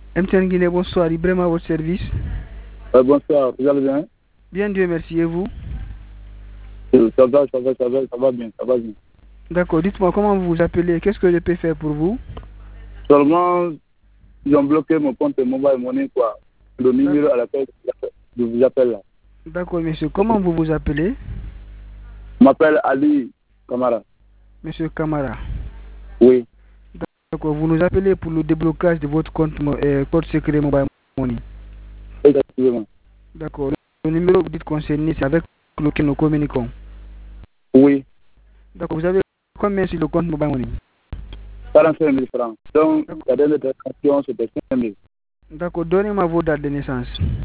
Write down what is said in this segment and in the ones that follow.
MTN Guinée, bonsoir. Ibrahim à votre service. Bonsoir, vous allez bien? Bien, Dieu merci. Et vous? Ça va bien, ça va bien. D'accord, dites-moi comment vous vous appelez, qu'est-ce que je peux faire pour vous? Seulement, ils ont bloqué mon compte mobile money, quoi. Le numéro à laquelle je vous appelle là. D'accord, monsieur, comment vous vous appelez? Je m'appelle Ali Kamara. Monsieur Kamara. Oui. D'accord, vous nous appelez pour le déblocage de votre compte code secret mobile money. Exactement. D'accord, le numéro que vous dites concerné, c'est avec lequel nous communiquons. Oui. D'accord, vous avez combien sur le compte mobile money? 45 000 francs. Donc, la dernière transaction, c'était 5 000. D'accord, donnez-moi vos dates de naissance.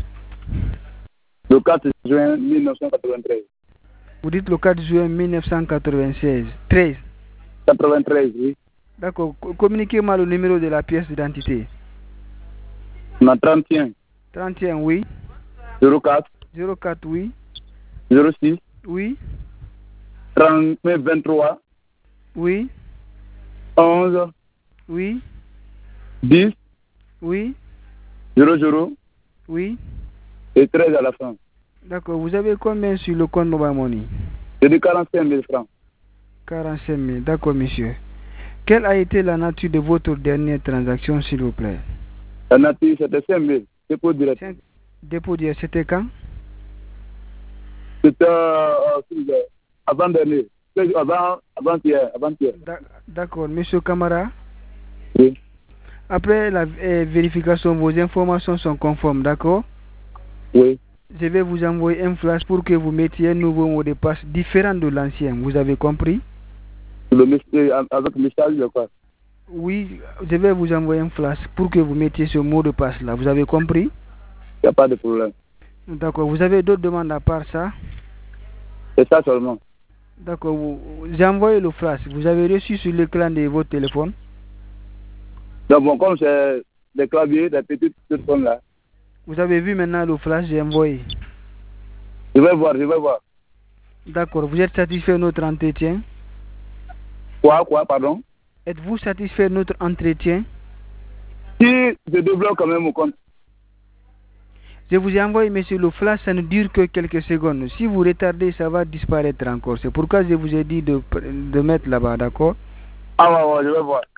Le 4 juin 1993. Vous dites le 4 juin 1996. 13. 93, oui. D'accord, communiquez-moi le numéro de la pièce d'identité. Ma 31. 31, oui. 04. 04, oui. 06. Oui. 23. Oui. 11. Oui. 10. Oui. 00. Oui. Et 13 à la fin. D'accord, vous avez combien sur le compte mobile money? J'ai dit 45 000 francs. 45 000, d'accord, monsieur. Quelle a été la nature de votre dernière transaction, s'il vous plaît? La nature, c'était 5 000. Dépôt direct. Dépôt direct, c'était quand? C'était avant-dernier. Avant-hier. D'accord, monsieur Kamara. Oui. Après la vérification, vos informations sont conformes, d'accord? Oui. Je vais vous envoyer un flash pour que vous mettiez un nouveau mot de passe différent de l'ancien. Vous avez compris? Avec le message de quoi? Oui, je vais vous envoyer un flash pour que vous mettiez ce mot de passe là. Vous avez compris? Il n'y a pas de problème. D'accord. Vous avez d'autres demandes à part ça? C'est ça seulement. D'accord. J'ai envoyé le flash. Vous avez reçu sur l'écran de votre téléphone? Donc bon, comme c'est des claviers, des petites téléphones là. Vous avez vu maintenant le flash, j'ai envoyé. Je vais voir. D'accord. Vous êtes satisfait de notre entretien? Quoi, pardon? Êtes-vous satisfait de notre entretien? Si je débloque quand même mon compte. Je vous ai envoyé, monsieur, le flash, ça ne dure que quelques secondes. Si vous retardez, ça va disparaître encore. C'est pourquoi je vous ai dit de mettre là-bas, d'accord? Ah ouais, je vais voir.